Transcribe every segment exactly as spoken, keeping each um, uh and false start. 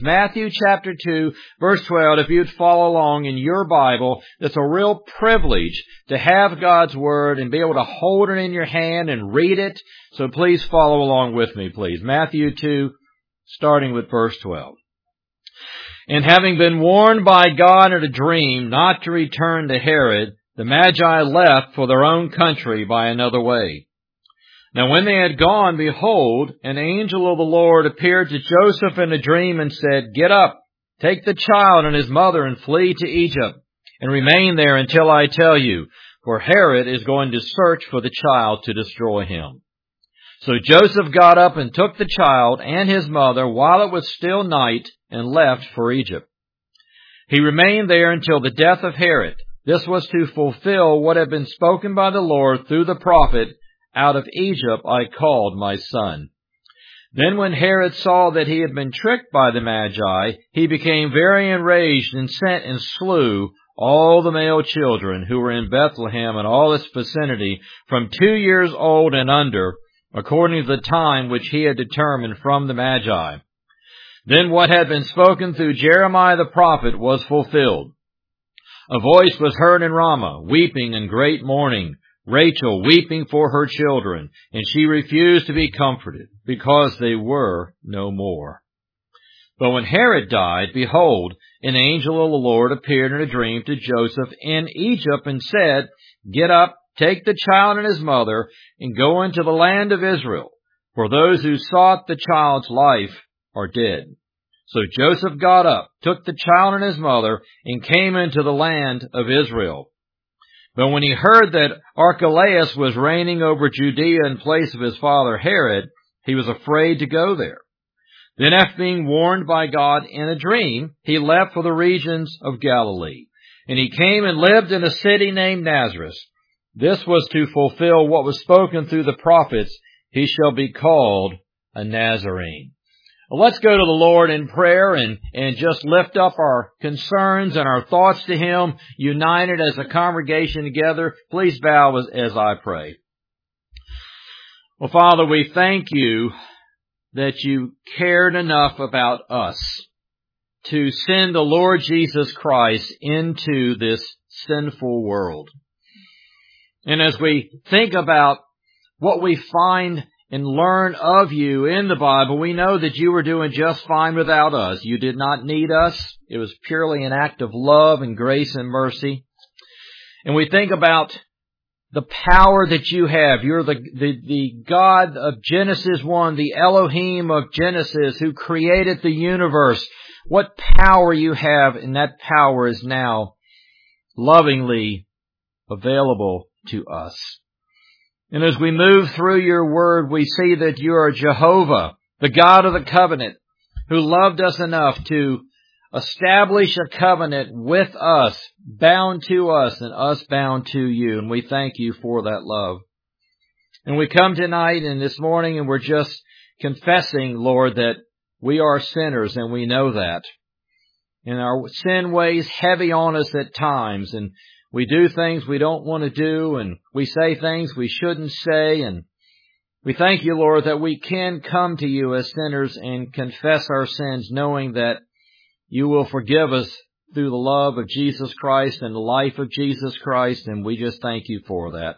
Matthew chapter two, verse twelve, if you'd follow along in your Bible, it's a real privilege to have God's Word and be able to hold it in your hand and read it. So please follow along with me, please. Matthew two, starting with verse twelve. And having been warned by God in a dream not to return to Herod, the Magi left for their own country by another way. Now when they had gone, behold, an angel of the Lord appeared to Joseph in a dream and said, Get up, take the child and his mother and flee to Egypt, and remain there until I tell you, for Herod is going to search for the child to destroy him. So Joseph got up and took the child and his mother while it was still night and left for Egypt. He remained there until the death of Herod. This was to fulfill what had been spoken by the Lord through the prophet, Out of Egypt I called my son. Then when Herod saw that he had been tricked by the Magi, he became very enraged and sent and slew all the male children who were in Bethlehem and all its vicinity from two years old and under, according to the time which he had determined from the Magi. Then what had been spoken through Jeremiah the prophet was fulfilled. A voice was heard in Ramah, weeping and great mourning, Rachel weeping for her children, and she refused to be comforted, because they were no more. But when Herod died, behold, an angel of the Lord appeared in a dream to Joseph in Egypt and said, Get up, take the child and his mother, and go into the land of Israel, for those who sought the child's life are dead. So Joseph got up, took the child and his mother, and came into the land of Israel. But when he heard that Archelaus was reigning over Judea in place of his father Herod, he was afraid to go there. Then after being warned by God in a dream, he left for the regions of Galilee. And he came and lived in a city named Nazareth. This was to fulfill what was spoken through the prophets, He shall be called a Nazarene. Well, let's go to the Lord in prayer and, and just lift up our concerns and our thoughts to Him, united as a congregation together. Please bow as, as I pray. Well, Father, we thank You that You cared enough about us to send the Lord Jesus Christ into this sinful world. And as we think about what we find and learn of You in the Bible, we know that You were doing just fine without us. You did not need us. It was purely an act of love and grace and mercy. And we think about the power that You have. You're the, the, the God of Genesis one, the Elohim of Genesis, who created the universe. What power You have, and that power is now lovingly available to us. And as we move through Your Word, we see that You are Jehovah, the God of the covenant, who loved us enough to establish a covenant with us, bound to us, and us bound to You. And we thank You for that love. And we come tonight and this morning and we're just confessing, Lord, that we are sinners and we know that. And our sin weighs heavy on us at times, and we do things we don't want to do, and we say things we shouldn't say, and we thank You, Lord, that we can come to You as sinners and confess our sins, knowing that You will forgive us through the love of Jesus Christ and the life of Jesus Christ, and we just thank You for that.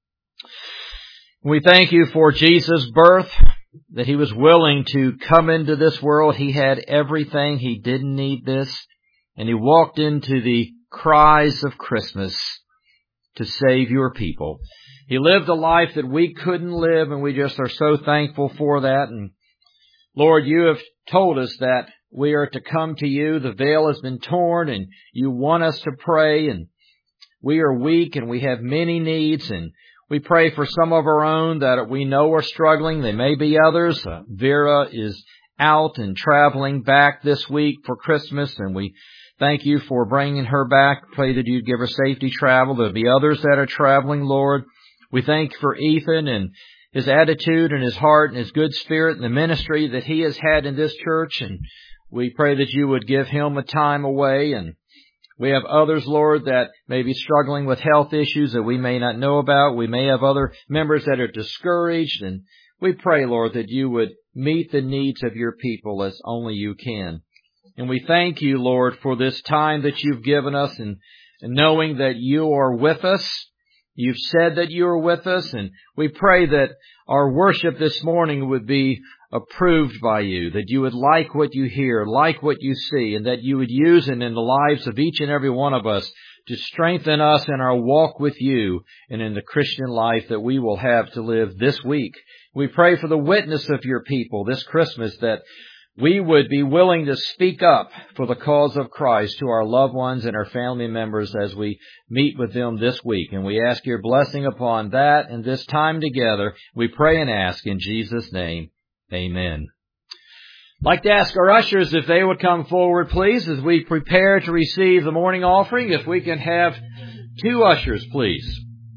We thank You for Jesus' birth, that He was willing to come into this world. He had everything. He didn't need this, and He walked into the cries of Christmas to save Your people. He lived a life that we couldn't live, and we just are so thankful for that. And Lord, You have told us that we are to come to You. The veil has been torn, and You want us to pray, and we are weak, and we have many needs, and we pray for some of our own that we know are struggling. There may be others. Uh, Vera is out and traveling back this week for Christmas, and we thank You for bringing her back. Pray that You'd give her safety travel. There'll be others that are traveling, Lord. We thank You for Ethan and his attitude and his heart and his good spirit and the ministry that he has had in this church. And we pray that You would give him a time away. And we have others, Lord, that may be struggling with health issues that we may not know about. We may have other members that are discouraged. And we pray, Lord, that You would meet the needs of Your people as only You can. And we thank you, Lord, for this time that you've given us, and, and knowing that you are with us. You've said that you are with us, and we pray that our worship this morning would be approved by you, that you would like what you hear, like what you see, and that you would use it in the lives of each and every one of us to strengthen us in our walk with you and in the Christian life that we will have to live this week. We pray for the witness of your people this Christmas, that we would be willing to speak up for the cause of Christ to our loved ones and our family members as we meet with them this week. And we ask your blessing upon that and this time together. We pray and ask in Jesus' name. Amen. I'd like to ask our ushers if they would come forward, please, as we prepare to receive the morning offering. If we can have two ushers, please.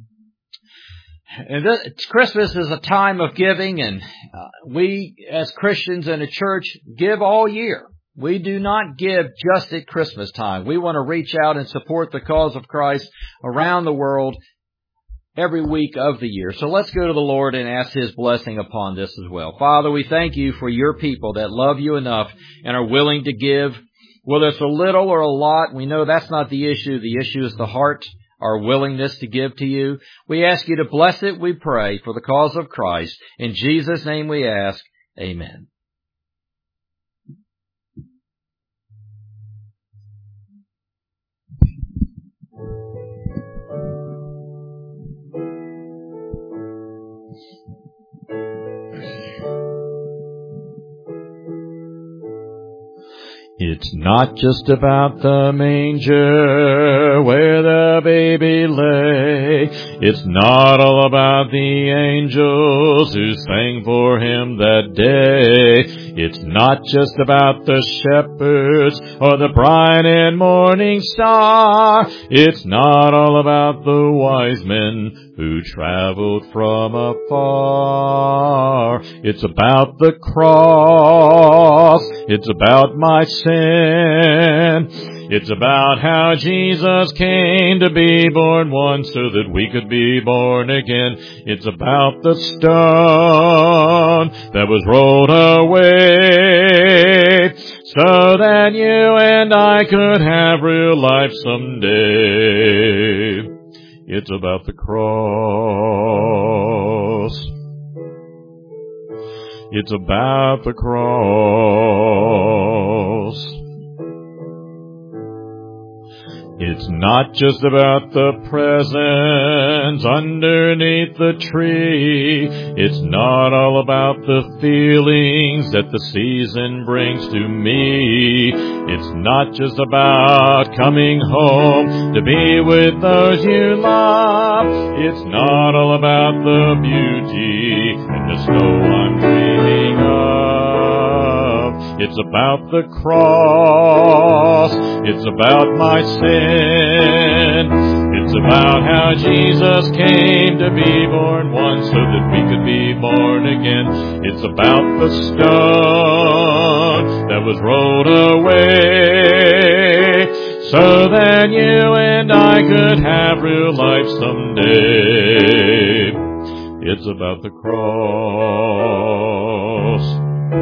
And this, Christmas is a time of giving, and uh, we as Christians in a church give all year. We do not give just at Christmas time. We want to reach out and support the cause of Christ around the world every week of the year. So let's go to the Lord and ask His blessing upon this as well. Father, we thank you for your people that love you enough and are willing to give, whether it's a little or a lot. We know that's not the issue. The issue is the heart, our willingness to give to you. We ask you to bless it, we pray, for the cause of Christ. In Jesus' name we ask, amen. It's not just about the manger where the baby lay. It's not all about the angels who sang for him that day. It's not just about the shepherds or the bright and morning star. It's not all about the wise men who traveled from afar. It's about the cross. It's about my sin. It's about how Jesus came to be born once so that we could be born again. It's about the stone that was rolled away so that you and I could have real life someday. It's about the cross. It's about the cross. It's not just about the presents underneath the tree. It's not all about the feelings that the season brings to me. It's not just about coming home to be with those you love. It's not all about the beauty and the snow I'm dreaming of. It's about the cross. It's about my sin. It's about how Jesus came to be born once so that we could be born again. It's about the stone that was rolled away so that you and I could have real life someday. It's about the cross.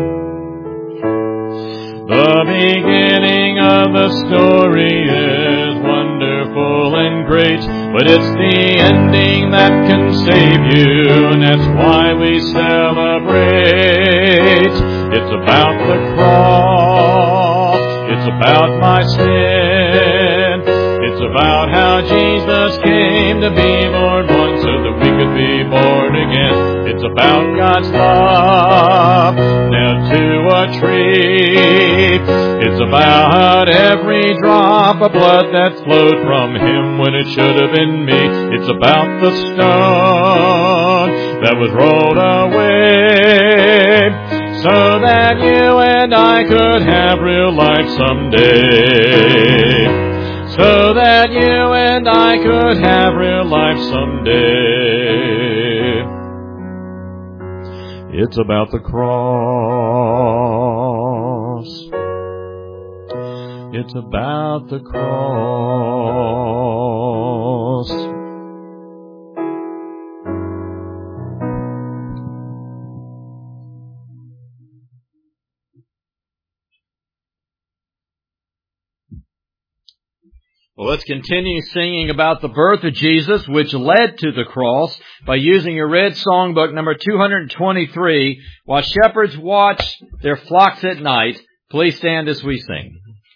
The beginning of the story is wonderful and great, but it's the ending that can save you, and that's why we celebrate. It's about the cross. It's about my sin. It's about how Jesus came to be born once so that we could be born again. It's about God's love nailed to a tree. It's about every drop of blood that flowed from Him when it should have been me. It's about the stone that was rolled away so that you and I could have real life someday. So that you and I could have real life someday. It's about the cross. It's about the cross. Well, let's continue singing about the birth of Jesus, which led to the cross, by using your red songbook number two hundred twenty-three, While Shepherds Watch Their Flocks at Night. Please stand as we sing.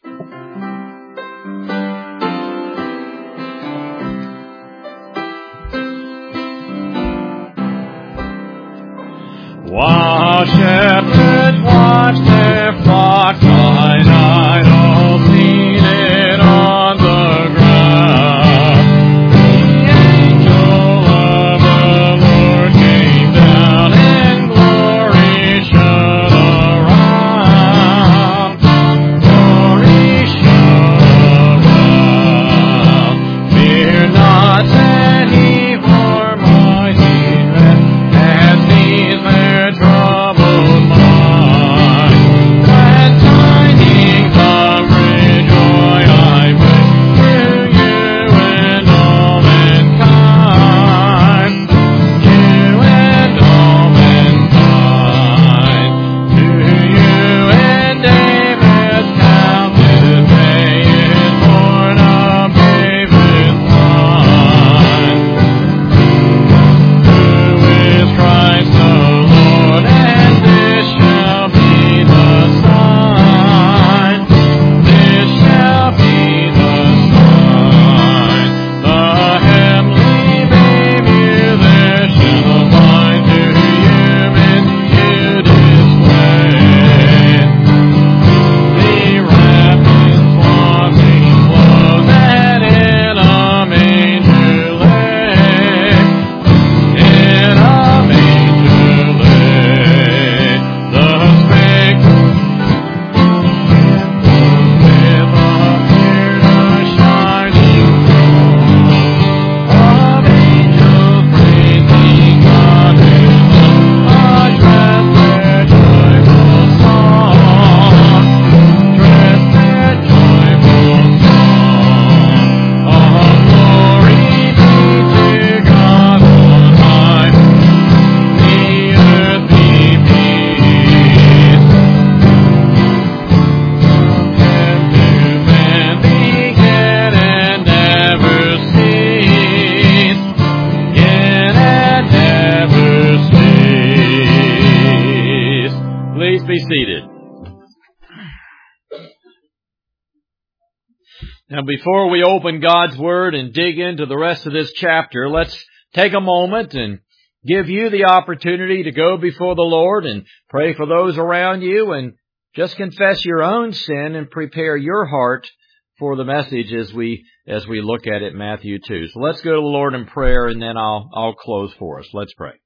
While shepherds watch their flocks by night, all seated on the ground, the angel of the Lord came down, and glory shone around. Glory shone around. Fear not, said he, for my deed has these their troubled mind. Glad tidings of great joy I bring to you and all mankind. You and all mankind. To you and David's house this day is born a babe with wine. Who is Christ the Lord, and this shall be the sign. This shall be the sign. The heavenly baby there shall find to human you displayed. Be wrapped in swaddling clothes and in a manger laid. In a manger laid. The spectacle with appeared a shining throne of angels praising God in love, address their joyful song, dress their joyful song. All glory be to God on high, the earth be peace. Heaven to man begin and never cease. Begin and never cease. Please be seated. Now, before we open God's Word and dig into the rest of this chapter, let's take a moment and give you the opportunity to go before the Lord and pray for those around you and just confess your own sin and prepare your heart for the message as we as we look at it, Matthew two. So let's go to the Lord in prayer, and then I'll I'll close for us. Let's pray.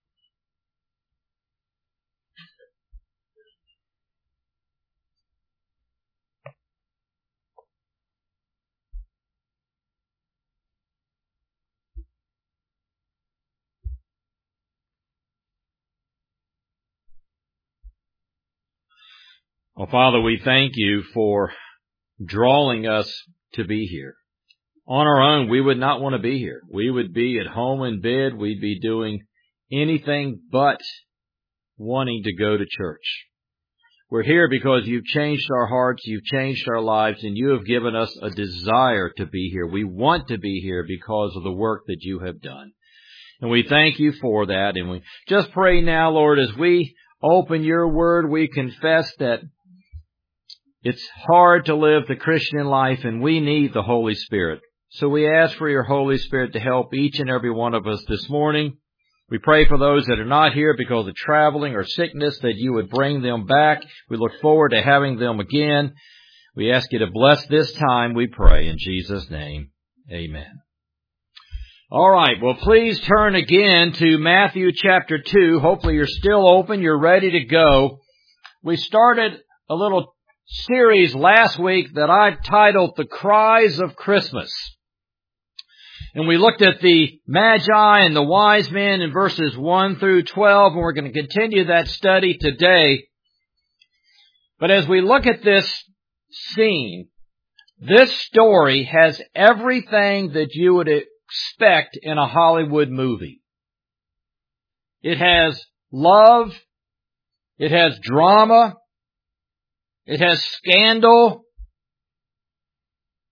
Well, Father, we thank you for drawing us to be here. On our own, we would not want to be here. We would be at home in bed. We'd be doing anything but wanting to go to church. We're here because you've changed our hearts, you've changed our lives, and you have given us a desire to be here. We want to be here because of the work that you have done. And we thank you for that. And we just pray now, Lord, as we open your word, we confess that it's hard to live the Christian life, and we need the Holy Spirit. So we ask for your Holy Spirit to help each and every one of us this morning. We pray for those that are not here because of traveling or sickness, that you would bring them back. We look forward to having them again. We ask you to bless this time, we pray, in Jesus' name. Amen. All right, well, please turn again to Matthew chapter two. Hopefully you're still open, you're ready to go. We started a little series last week that I've titled The Cries of Christmas. And we looked at the Magi and the wise men in verses one through twelve, and we're going to continue that study today. But as we look at this scene, this story has everything that you would expect in a Hollywood movie. It has love. It has drama. It has scandal.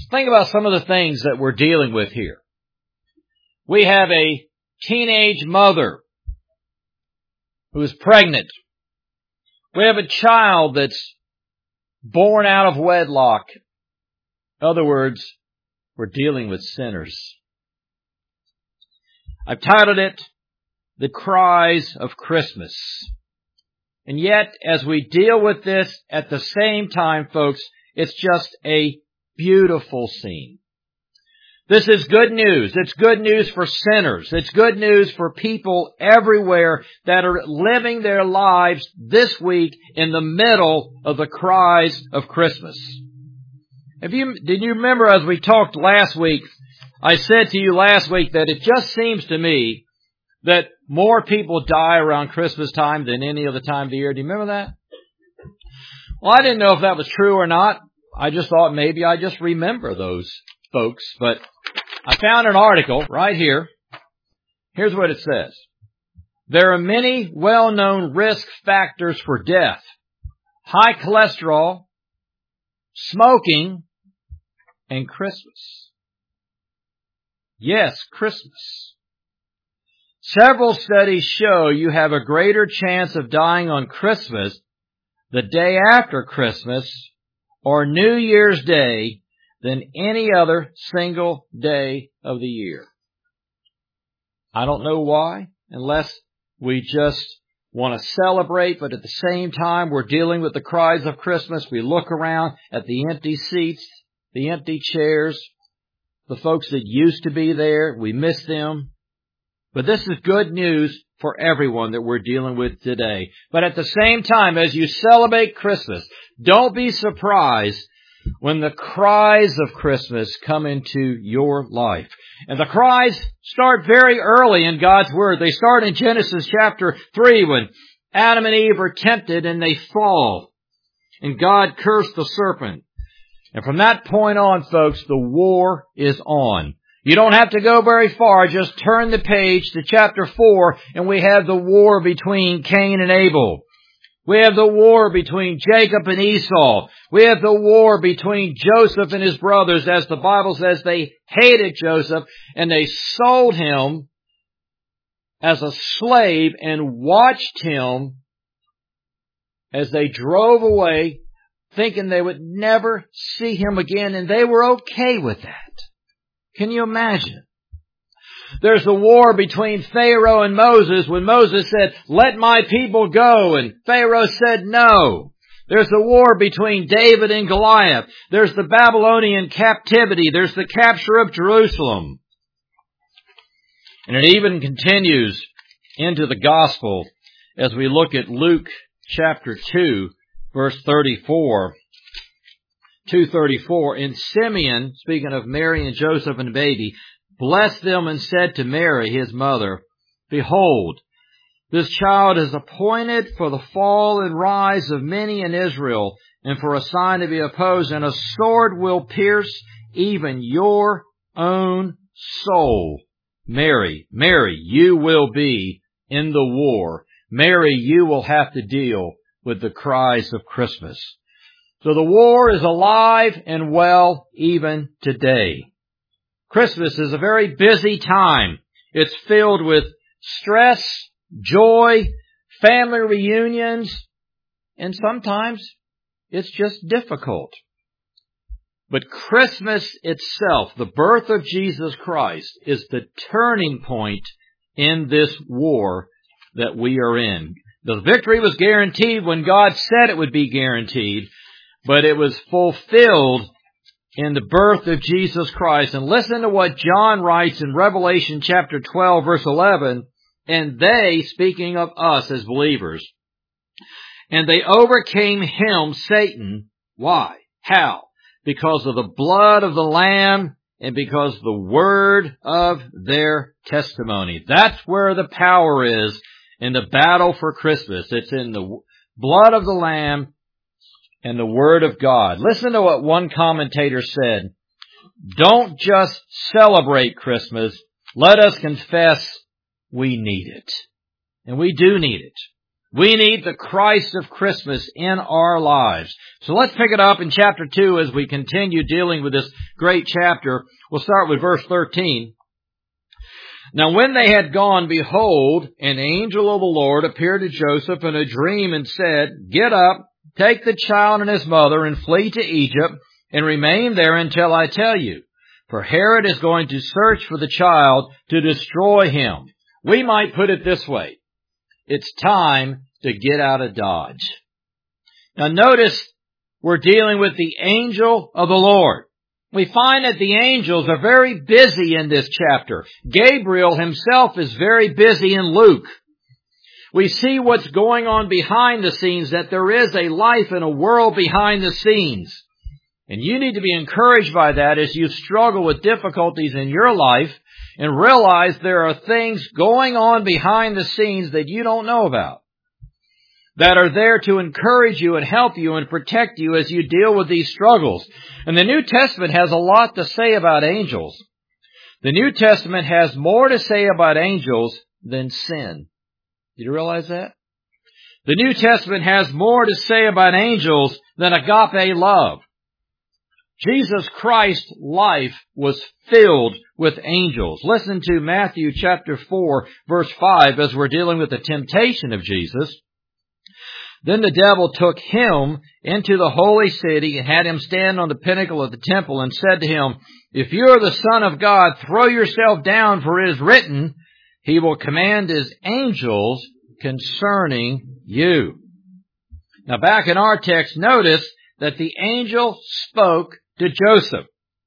Think about some of the things that we're dealing with here. We have a teenage mother who is pregnant. We have a child that's born out of wedlock. In other words, we're dealing with sinners. I've titled it, The Cries of Christmas. And yet, as we deal with this, at the same time, folks, it's just a beautiful scene. This is good news. It's good news for sinners. It's good news for people everywhere that are living their lives this week in the middle of the cries of Christmas. Have you, did you remember as we talked last week, I said to you last week that it just seems to me that more people die around Christmas time than any other time of the year. Do you remember that? Well, I didn't know if that was true or not. I just thought maybe I just remember those folks, but I found an article right here. Here's what it says. There are many well-known risk factors for death. High cholesterol, smoking, and Christmas. Yes, Christmas. Several studies show you have a greater chance of dying on Christmas, the day after Christmas, or New Year's Day than any other single day of the year. I don't know why, unless we just want to celebrate, but at the same time we're dealing with the cries of Christmas. We look around at the empty seats, the empty chairs, the folks that used to be there. We miss them. But this is good news for everyone that we're dealing with today. But at the same time, as you celebrate Christmas, don't be surprised when the cries of Christmas come into your life. And the cries start very early in God's Word. They start in Genesis chapter three when Adam and Eve are tempted and they fall. And God cursed the serpent. And from that point on, folks, the war is on. You don't have to go very far. Just turn the page to chapter four and we have the war between Cain and Abel. We have the war between Jacob and Esau. We have the war between Joseph and his brothers. As the Bible says, they hated Joseph and they sold him as a slave and watched him as they drove away, thinking they would never see him again, and they were okay with that. Can you imagine? There's the war between Pharaoh and Moses when Moses said, "Let my people go," and Pharaoh said no. There's the war between David and Goliath. There's the Babylonian captivity. There's the capture of Jerusalem. And it even continues into the gospel as we look at Luke chapter two, verse thirty-four. two thirty-four, and Simeon, speaking of Mary and Joseph and the baby, blessed them and said to Mary, his mother, "Behold, this child is appointed for the fall and rise of many in Israel, and for a sign to be opposed, and a sword will pierce even your own soul. Mary, Mary, you will be in the war. Mary, you will have to deal with the cries of Christmas." So the war is alive and well even today. Christmas is a very busy time. It's filled with stress, joy, family reunions, and sometimes it's just difficult. But Christmas itself, the birth of Jesus Christ, is the turning point in this war that we are in. The victory was guaranteed when God said it would be guaranteed, but it was fulfilled in the birth of Jesus Christ. And listen to what John writes in Revelation chapter twelve, verse eleven. And they, speaking of us as believers, and they overcame him, Satan. Why? How? Because of the blood of the Lamb and because of the word of their testimony. That's where the power is in the battle for Christmas. It's in the blood of the Lamb and the Word of God. Listen to what one commentator said. Don't just celebrate Christmas. Let us confess we need it. And we do need it. We need the Christ of Christmas in our lives. So let's pick it up in chapter two as we continue dealing with this great chapter. We'll start with verse thirteen. Now when they had gone, behold, an angel of the Lord appeared to Joseph in a dream and said, Get up, take the child and his mother, and flee to Egypt, and remain there until I tell you. For Herod is going to search for the child to destroy him. We might put it this way. It's time to get out of Dodge. Now notice we're dealing with the angel of the Lord. We find that the angels are very busy in this chapter. Gabriel himself is very busy in Luke. We see what's going on behind the scenes, that there is a life and a world behind the scenes. And you need to be encouraged by that as you struggle with difficulties in your life and realize there are things going on behind the scenes that you don't know about, that are there to encourage you and help you and protect you as you deal with these struggles. And the New Testament has a lot to say about angels. The New Testament has more to say about angels than sin. Did you realize that? The New Testament has more to say about angels than agape love. Jesus Christ's life was filled with angels. Listen to Matthew chapter four, verse five, as we're dealing with the temptation of Jesus. Then the devil took him into the holy city and had him stand on the pinnacle of the temple and said to him, If you are the Son of God, throw yourself down, for it is written, He will command His angels concerning you. Now back in our text, notice that the angel spoke to Joseph.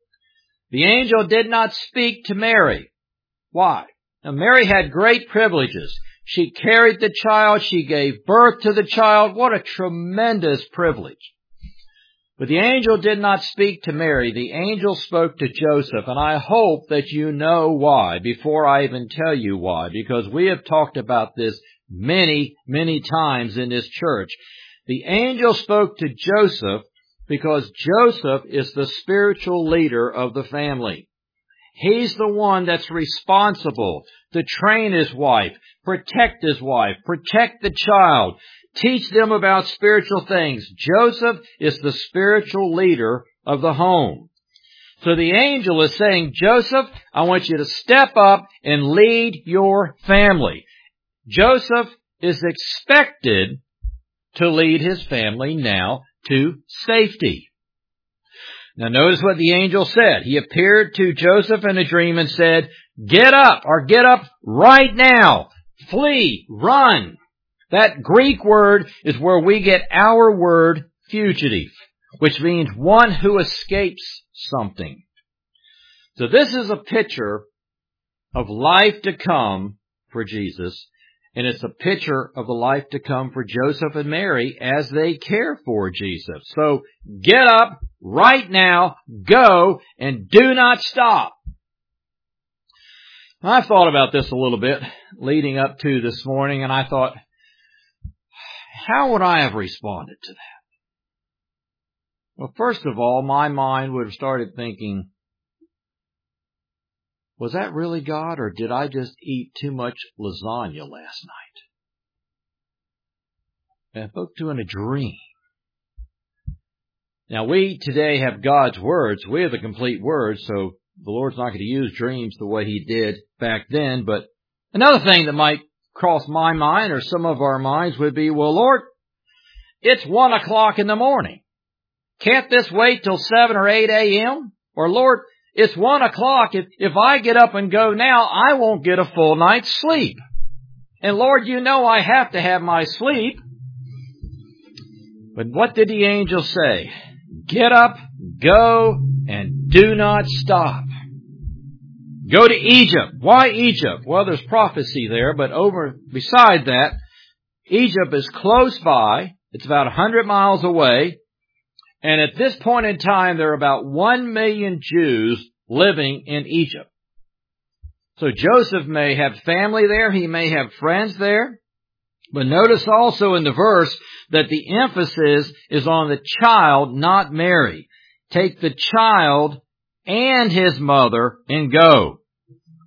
The angel did not speak to Mary. Why? Now Mary had great privileges. She carried the child. She gave birth to the child. What a tremendous privilege. But the angel did not speak to Mary. The angel spoke to Joseph. And I hope that you know why before I even tell you why, because we have talked about this many, many times in this church. The angel spoke to Joseph because Joseph is the spiritual leader of the family. He's the one that's responsible to train his wife, protect his wife, protect the child, teach them about spiritual things. Joseph is the spiritual leader of the home. So the angel is saying, Joseph, I want you to step up and lead your family. Joseph is expected to lead his family now to safety. Now notice what the angel said. He appeared to Joseph in a dream and said, Get up, or get up right now. Flee, run. That Greek word is where we get our word fugitive, which means one who escapes something. So this is a picture of life to come for Jesus. And it's a picture of the life to come for Joseph and Mary as they care for Jesus. So get up right now, go, and do not stop. I've thought about this a little bit leading up to this morning, and I thought, how would I have responded to that? Well, first of all, my mind would have started thinking, was that really God, or did I just eat too much lasagna last night? And I spoke to in a dream. Now, we today have God's words. We have the complete word, so the Lord's not going to use dreams the way He did back then. But another thing that might cross my mind or some of our minds would be, well, Lord, it's one o'clock in the morning. Can't this wait till seven or eight a.m.? Or, Lord, it's one o'clock. If, if I get up and go now, I won't get a full night's sleep. And Lord, you know I have to have my sleep. But what did the angel say? Get up, go, and do not stop. Go to Egypt. Why Egypt? Well, there's prophecy there, but over beside that, Egypt is close by. It's about a hundred miles away. And at this point in time, there are about one million Jews living in Egypt. So Joseph may have family there. He may have friends there. But notice also in the verse that the emphasis is on the child, not Mary. Take the child and his mother and go.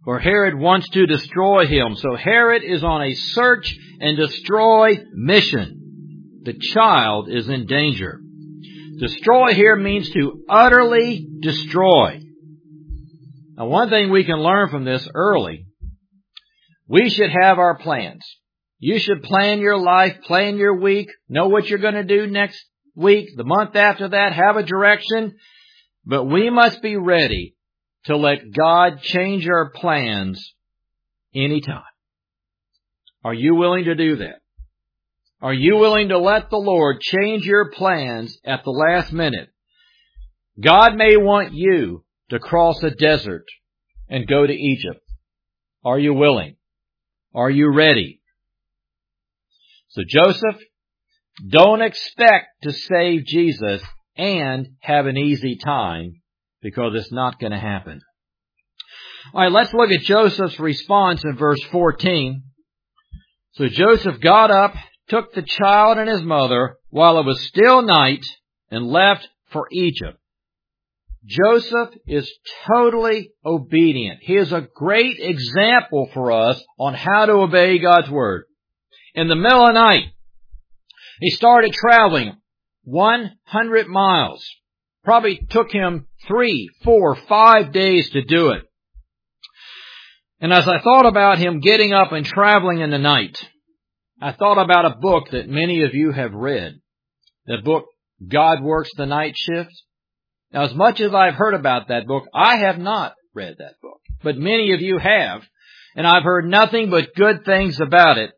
for Herod wants to destroy him. So Herod is on a search and destroy mission. The child is in danger. Destroy here means to utterly destroy. Now, one thing we can learn from this early, we should have our plans. You should plan your life, plan your week, know what you're going to do next week, the month after that, have a direction. But we must be ready to let God change our plans anytime. Are you willing to do that? Are you willing to let the Lord change your plans at the last minute? God may want you to cross a desert and go to Egypt. Are you willing? Are you ready? So Joseph, don't expect to save Jesus and have an easy time, because it's not going to happen. All right, let's look at Joseph's response in verse fourteen. So Joseph got up, took the child and his mother while it was still night, and left for Egypt. Joseph is totally obedient. He is a great example for us on how to obey God's word. In the middle of the night, he started traveling one hundred miles. Probably took him three, four, five days to do it. And as I thought about him getting up and traveling in the night, I thought about a book that many of you have read. The book, God Works the Night Shift. Now, as much as I've heard about that book, I have not read that book. But many of you have. And I've heard nothing but good things about it.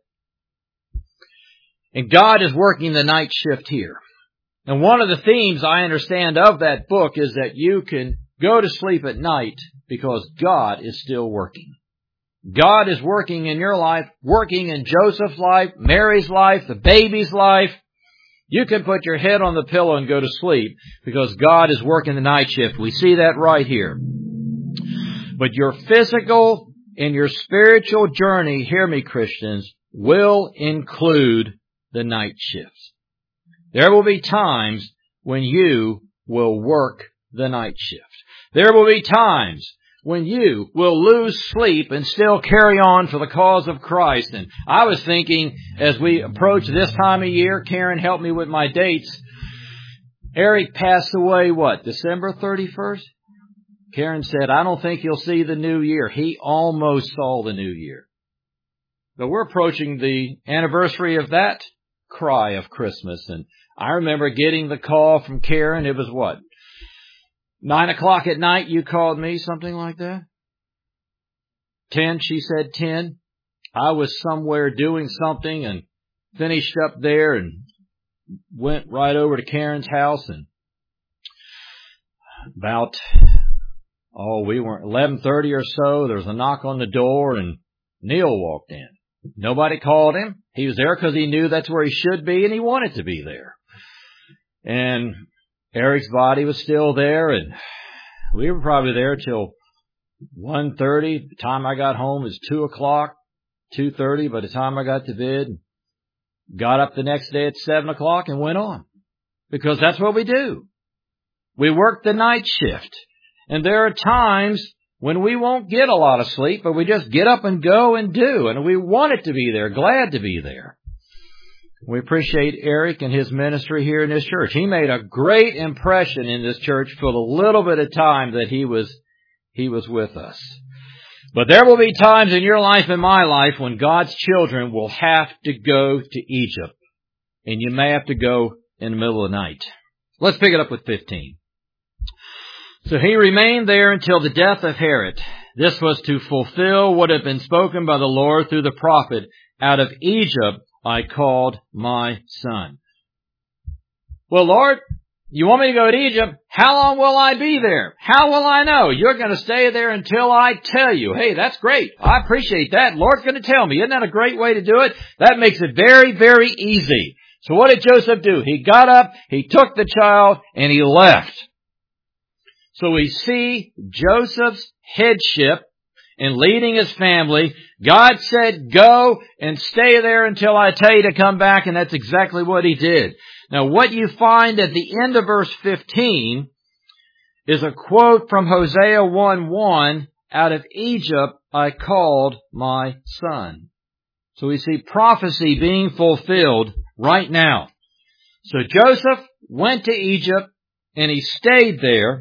And God is working the night shift here. And one of the themes I understand of that book is that you can go to sleep at night because God is still working. God is working in your life, working in Joseph's life, Mary's life, the baby's life. You can put your head on the pillow and go to sleep because God is working the night shift. We see that right here. But your physical and your spiritual journey, hear me, Christians, will include the night shifts. There will be times when you will work the night shift. There will be times when you will lose sleep and still carry on for the cause of Christ. And I was thinking, as we approach this time of year, Karen helped me with my dates. Eric passed away, what, December thirty-first? Karen said, I don't think he'll see the new year. He almost saw the new year. But we're approaching the anniversary of that cry of Christmas. And I remember getting the call from Karen. It was what? Nine o'clock at night, you called me, something like that? Ten, she said ten. I was somewhere doing something and finished up there and went right over to Karen's house. And about, oh, we weren't, eleven thirty or so, there was a knock on the door and Neil walked in. Nobody called him. He was there because he knew that's where he should be and he wanted to be there. And Eric's body was still there, and we were probably there till one thirty. The time I got home was two o'clock, two thirty. By the time I got to bed, got up the next day at seven o'clock and went on. Because that's what we do. We work the night shift. And there are times when we won't get a lot of sleep, but we just get up and go and do. And we want it to be there, glad to be there. We appreciate Eric and his ministry here in this church. He made a great impression in this church for the little bit of time that he was, he was with us. But there will be times in your life and my life when God's children will have to go to Egypt. And you may have to go in the middle of the night. Let's pick it up with fifteen. So he remained there until the death of Herod. This was to fulfill what had been spoken by the Lord through the prophet, out of Egypt I called my son. Well, Lord, you want me to go to Egypt? How long will I be there? How will I know? You're going to stay there until I tell you. Hey, that's great. I appreciate that. Lord's going to tell me. Isn't that a great way to do it? That makes it very, very easy. So what did Joseph do? He got up, he took the child, and he left. So we see Joseph's headship in leading his family. God said, go and stay there until I tell you to come back, and that's exactly what he did. Now, what you find at the end of verse fifteen is a quote from Hosea one one out of Egypt I called my son. So we see prophecy being fulfilled right now. So Joseph went to Egypt and he stayed there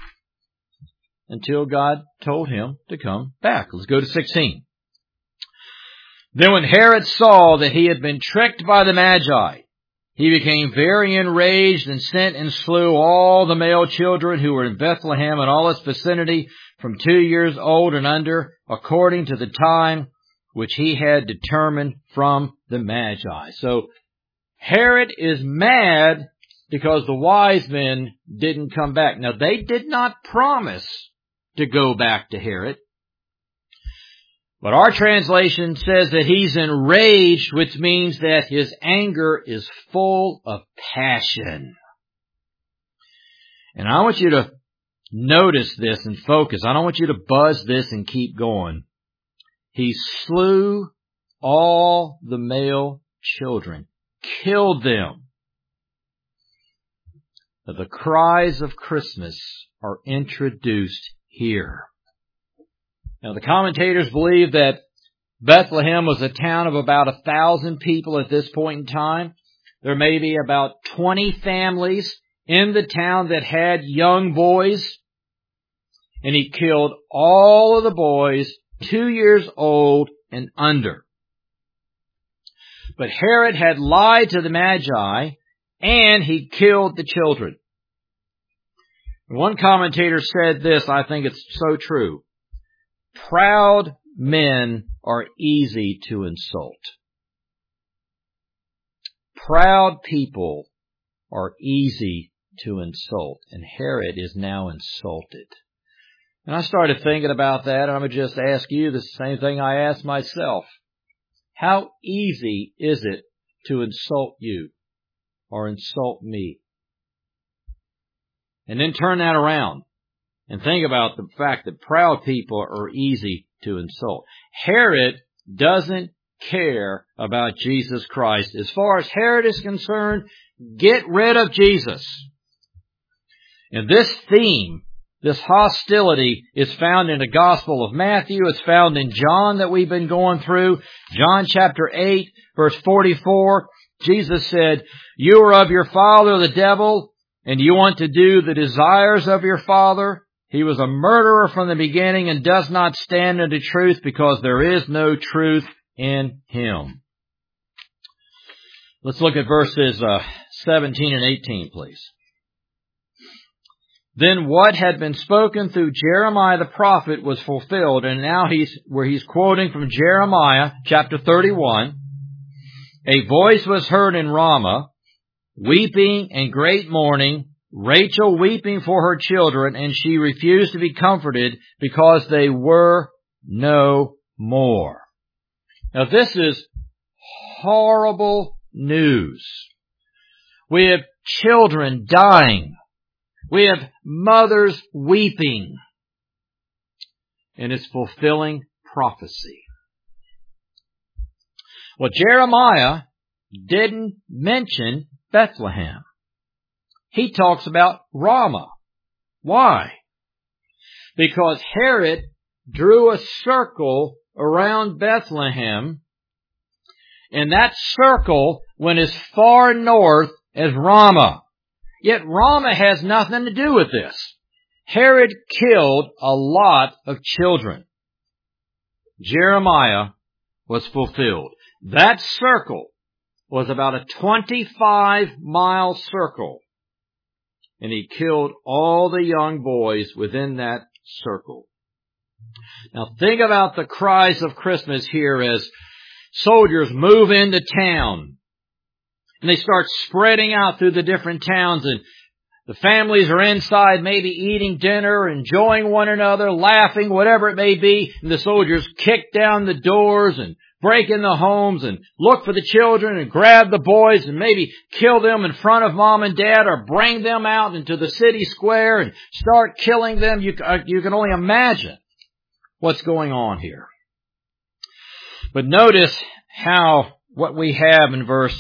until God told him to come back. Let's go to sixteen. Then when Herod saw that he had been tricked by the Magi, he became very enraged and sent and slew all the male children who were in Bethlehem and all its vicinity from two years old and under, according to the time which he had determined from the Magi. So Herod is mad because the wise men didn't come back. Now, they did not promise to go back to Herod. But our translation says that he's enraged, which means that his anger is full of passion. And I want you to notice this and focus. I don't want you to buzz this and keep going. He slew all the male children, killed them. The cries of Christmas are introduced here. Now, the commentators believe that Bethlehem was a town of about a thousand people at this point in time. There may be about twenty families in the town that had young boys. And he killed all of the boys two years old and under. But Herod had lied to the Magi, and he killed the children. One commentator said this, I think it's so true. Proud men are easy to insult. Proud people are easy to insult, and Herod is now insulted. And I started thinking about that, and I'm going to just ask you the same thing I asked myself. How easy is it to insult you or insult me? And then turn that around and think about the fact that proud people are easy to insult. Herod doesn't care about Jesus Christ. As far as Herod is concerned, get rid of Jesus. And this theme, this hostility, is found in the Gospel of Matthew. It's found in John that we've been going through. John chapter eight, verse forty-four. Jesus said, "You are of your father the devil, and you want to do the desires of your father. He was a murderer from the beginning and does not stand in the truth because there is no truth in him." Let's look at verses uh, seventeen and eighteen, please. Then what had been spoken through Jeremiah the prophet was fulfilled. And now he's, where he's quoting from Jeremiah chapter thirty-one. "A voice was heard in Ramah, weeping and great mourning, Rachel weeping for her children, and she refused to be comforted because they were no more." Now this is horrible news. We have children dying. We have mothers weeping. And it's fulfilling prophecy. Well, Jeremiah didn't mention Bethlehem. He talks about Ramah. Why? Because Herod drew a circle around Bethlehem, and that circle went as far north as Ramah. Yet Ramah has nothing to do with this. Herod killed a lot of children. Jeremiah was fulfilled. That circle was about a twenty-five mile circle. And he killed all the young boys within that circle. Now think about the cries of Christmas here as soldiers move into town. And they start spreading out through the different towns, and the families are inside maybe eating dinner, enjoying one another, laughing, whatever it may be. And the soldiers kick down the doors and break in the homes and look for the children and grab the boys and maybe kill them in front of mom and dad, or bring them out into the city square and start killing them. You, uh, you can only imagine what's going on here. But notice how what we have in verse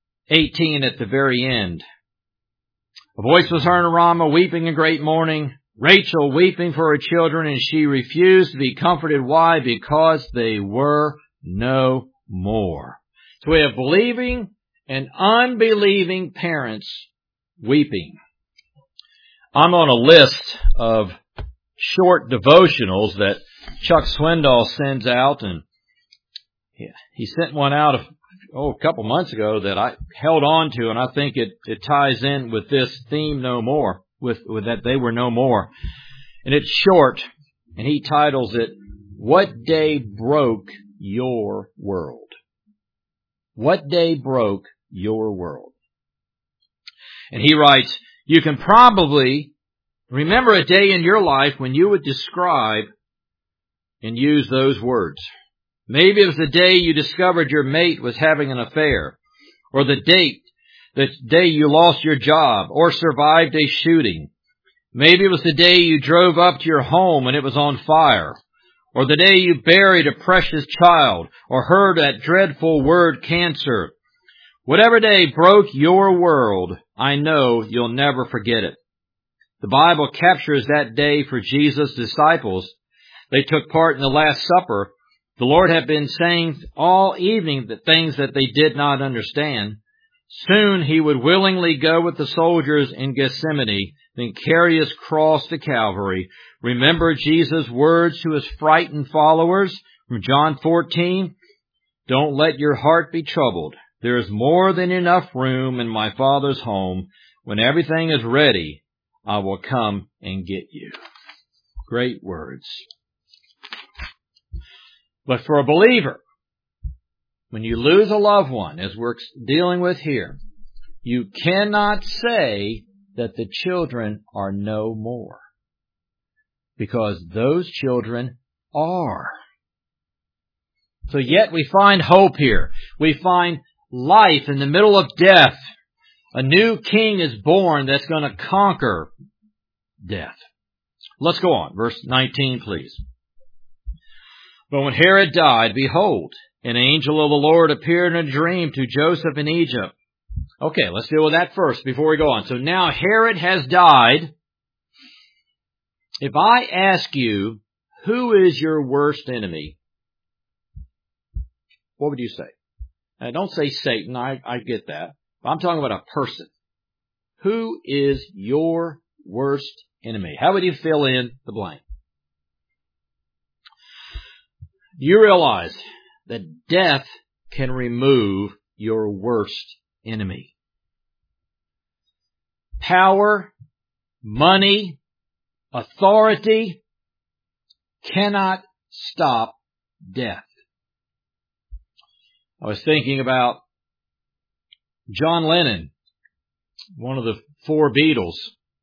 eighteen at the very end. "A voice was heard in Ramah, weeping in great mourning, Rachel weeping for her children, and she refused to be comforted. Why? Because they were no more. So we have believing and unbelieving parents weeping. I'm on a list of short devotionals that Chuck Swindoll sends out, and he sent one out a, oh, a couple months ago that I held on to, and I think it, it ties in with this theme no more, with, with that they were no more. And it's short, and he titles it, What Day Broke Your World? What day broke your world? And he writes, you can probably remember a day in your life when you would describe and use those words. Maybe it was the day you discovered your mate was having an affair, or the date, the day you lost your job, or survived a shooting. Maybe it was the day you drove up to your home and it was on fire, or the day you buried a precious child, or heard that dreadful word cancer. Whatever day broke your world, I know you'll never forget it. The Bible captures that day for Jesus' disciples. They took part in the Last Supper. The Lord had been saying all evening the things that they did not understand. Soon he would willingly go with the soldiers in Gethsemane, then carry his cross to Calvary. Remember Jesus' words to his frightened followers from John fourteen? Don't let your heart be troubled. There is more than enough room in my Father's home. When everything is ready, I will come and get you. Great words. But for a believer, when you lose a loved one, as we're dealing with here, you cannot say that the children are no more. Because those children are. So yet we find hope here. We find life in the middle of death. A new king is born that's going to conquer death. Let's go on. Verse nineteen, please. But when Herod died, behold, an angel of the Lord appeared in a dream to Joseph in Egypt. Okay, let's deal with that first before we go on. So now Herod has died. If I ask you, who is your worst enemy? What would you say? Now, don't say Satan. I, I get that. But I'm talking about a person. Who is your worst enemy? How would you fill in the blank? You realize that death can remove your worst enemy. Power, money, authority cannot stop death. I was thinking about John Lennon, one of the four Beatles.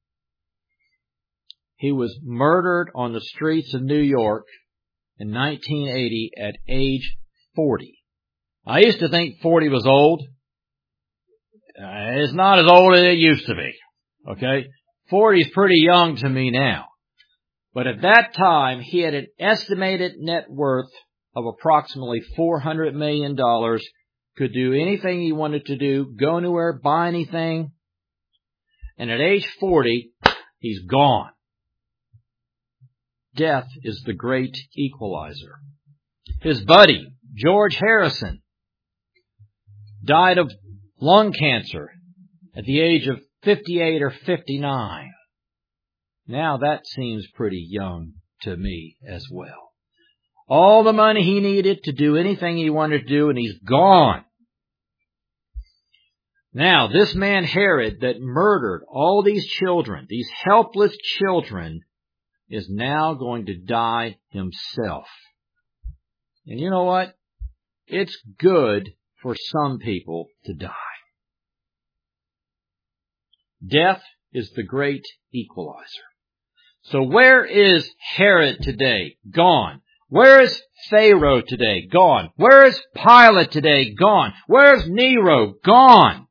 He was murdered on the streets of New York in nineteen eighty at age forty. I used to think forty was old. Uh, it's not as old as it used to be. Okay? forty is pretty young to me now. But at that time, he had an estimated net worth of approximately four hundred million dollars, could do anything he wanted to do, go anywhere, buy anything. And at age forty, he's gone. Death is the great equalizer. His buddy, George Harrison, died of lung cancer at the age of fifty-eight or fifty-nine. Now that seems pretty young to me as well. All the money he needed to do anything he wanted to do, and he's gone. Now, this man Herod that murdered all these children, these helpless children, is now going to die himself. And you know what? It's good for some people to die. Death is the great equalizer. So where is Herod today? Gone. Where is Pharaoh today? Gone. Where is Pilate today? Gone. Where is Nero? Gone.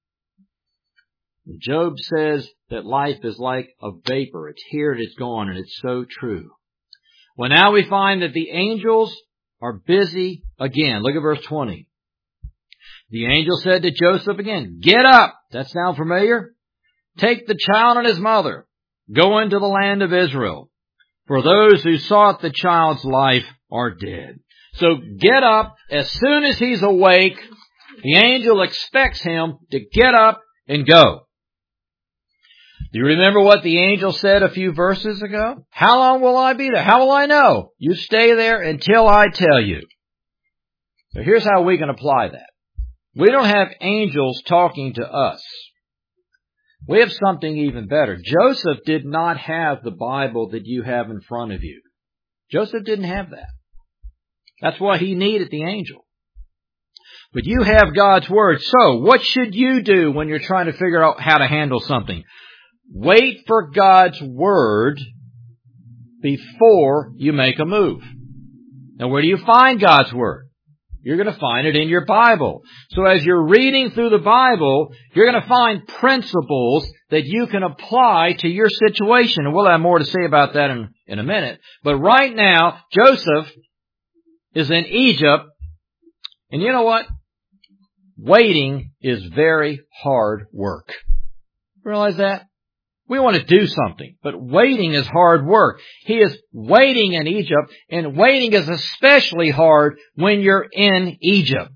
Job says that life is like a vapor. It's here and it's gone, and it's so true. Well, now we find that the angels are busy again. Look at verse twenty. The angel said to Joseph again, "Get up." That sound familiar? "Take the child and his mother Go into the land of Israel, for those who sought the child's life are dead. So get up as soon as he's awake. The angel expects him to get up and go. Do you remember what the angel said a few verses ago? How long will I be there? How will I know? You stay there until I tell you. So here's how we can apply that. We don't have angels talking to us. We have something even better. Joseph did not have the Bible that you have in front of you. Joseph didn't have that. That's why he needed the angel. But you have God's Word. So what should you do when you're trying to figure out how to handle something? Wait for God's Word before you make a move. Now, where do you find God's Word? You're going to find it in your Bible. So as you're reading through the Bible, you're going to find principles that you can apply to your situation. And we'll have more to say about that in, in a minute. But right now, Joseph is in Egypt. And you know what? Waiting is very hard work. Realize that? We want to do something, but waiting is hard work. He is waiting in Egypt, and waiting is especially hard when you're in Egypt.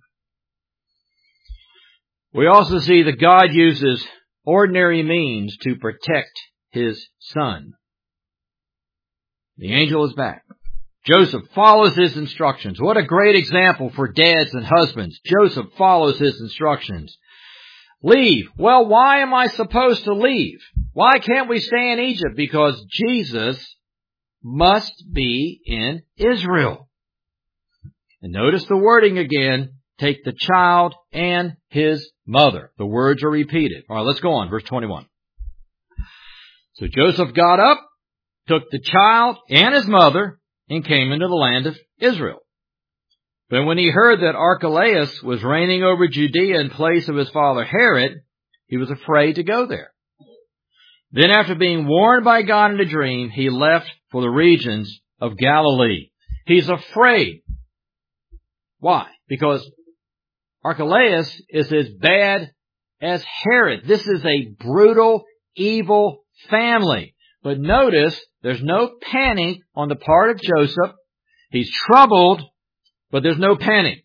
We also see that God uses ordinary means to protect His son. The angel is back. Joseph follows his instructions. What a great example for dads and husbands. Joseph follows his instructions. Leave. Well, why am I supposed to leave? Why can't we stay in Egypt? Because Jesus must be in Israel. And notice the wording again. Take the child and his mother. The words are repeated. All right, let's go on. Verse twenty-one. So Joseph got up, took the child and his mother, and came into the land of Israel. But when he heard that Archelaus was reigning over Judea in place of his father Herod, he was afraid to go there. Then after being warned by God in a dream, he left for the regions of Galilee. He's afraid. Why? Because Archelaus is as bad as Herod. This is a brutal, evil family. But notice, there's no panic on the part of Joseph. He's troubled, but there's no panic.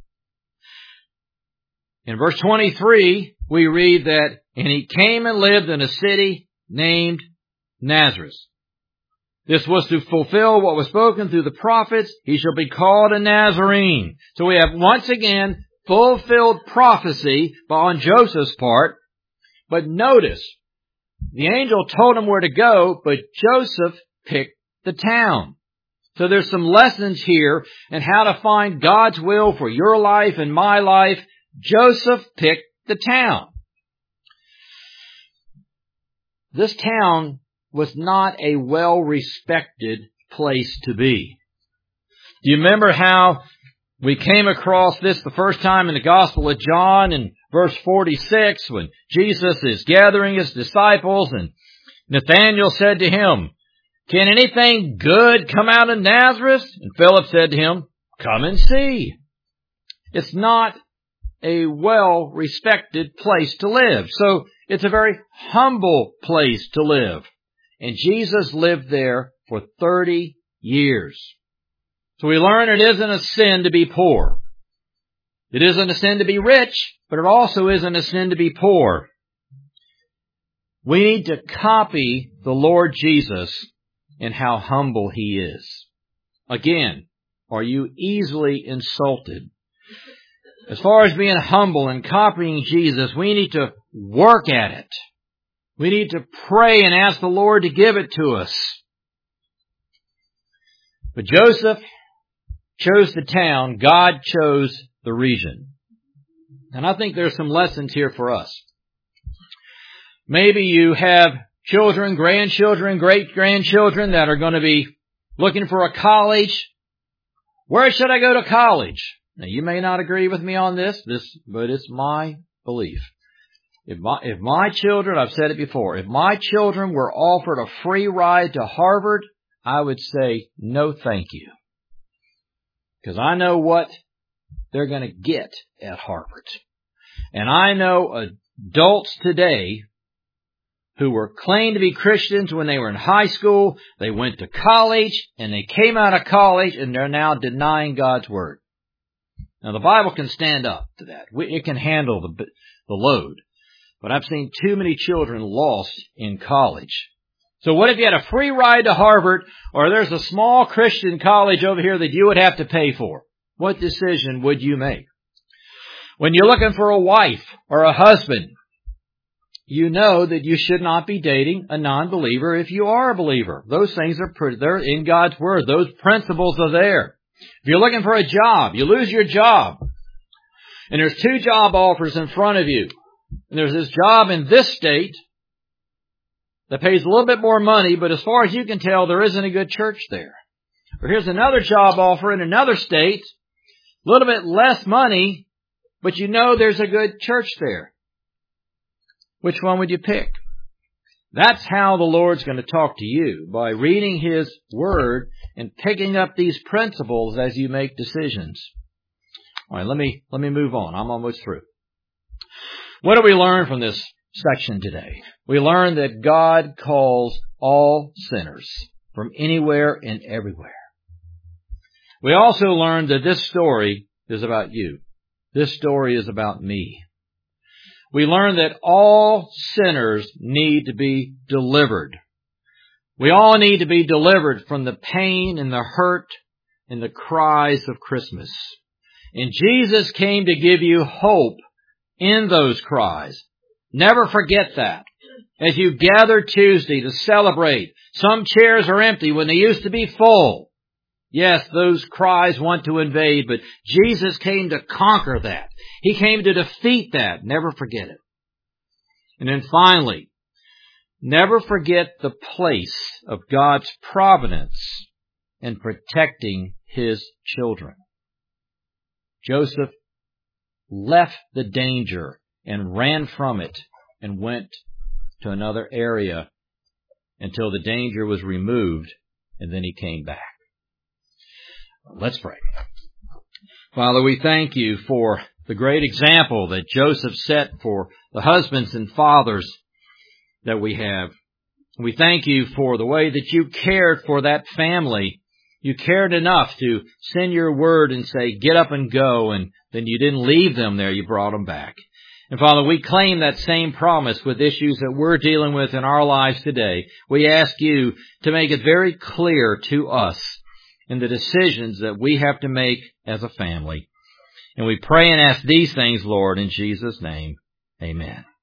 In verse twenty-three, we read that, and he came and lived in a city named Nazareth. This was to fulfill what was spoken through the prophets. He shall be called a Nazarene. So we have once again fulfilled prophecy on Joseph's part. But notice, the angel told him where to go, but Joseph picked the town. So there's some lessons here in how to find God's will for your life and my life. Joseph picked the town. This town was not a well-respected place to be. Do you remember how we came across this the first time in the Gospel of John in verse forty-six when Jesus is gathering his disciples and Nathanael said to him, "Can anything good come out of Nazareth?" And Philip said to him, "Come and see." It's not a well-respected place to live. So it's a very humble place to live. And Jesus lived there for thirty years. So we learn it isn't a sin to be poor. It isn't a sin to be rich, but it also isn't a sin to be poor. We need to copy the Lord Jesus in how humble He is. Again, are you easily insulted? As far as being humble and copying Jesus, we need to work at it. We need to pray and ask the Lord to give it to us. But Joseph chose the town. God chose the region. And I think there's some lessons here for us. Maybe you have children, grandchildren, great-grandchildren that are going to be looking for a college. Where should I go to college? Now, you may not agree with me on this, this, but it's my belief. If my, if my children, I've said it before, if my children were offered a free ride to Harvard, I would say, no thank you. Because I know what they're going to get at Harvard. And I know adults today who were claimed to be Christians when they were in high school. They went to college, and they came out of college, and they're now denying God's Word. Now, the Bible can stand up to that. It can handle the, the load. But I've seen too many children lost in college. So what if you had a free ride to Harvard, or there's a small Christian college over here that you would have to pay for? What decision would you make? When you're looking for a wife or a husband, you know that you should not be dating a non-believer if you are a believer. Those things are pretty, they're in God's Word. Those principles are there. If you're looking for a job, you lose your job, and there's two job offers in front of you. And there's this job in this state that pays a little bit more money, but as far as you can tell, there isn't a good church there. Or here's another job offer in another state, a little bit less money, but you know there's a good church there. Which one would you pick? That's how the Lord's going to talk to you, by reading His Word and picking up these principles as you make decisions. All right, let me, let me move on. I'm almost through. What do we learn from this section today? We learn that God calls all sinners from anywhere and everywhere. We also learn that this story is about you. This story is about me. We learn that all sinners need to be delivered. We all need to be delivered from the pain and the hurt and the cries of Christmas. And Jesus came to give you hope in those cries. Never forget that. As you gather Tuesday to celebrate, some chairs are empty when they used to be full. Yes, those cries want to invade, but Jesus came to conquer that. He came to defeat that. Never forget it. And then finally, never forget the place of God's providence in protecting His children. Joseph left the danger and ran from it and went to another area until the danger was removed, and then he came back. Let's pray. Father, we thank you for the great example that Joseph set for the husbands and fathers that we have. We thank you for the way that you cared for that family. You cared enough to send your word and say, get up and go, and then you didn't leave them there, you brought them back. And Father, we claim that same promise with issues that we're dealing with in our lives today. We ask you to make it very clear to us in the decisions that we have to make as a family. And we pray and ask these things, Lord, in Jesus' name. Amen.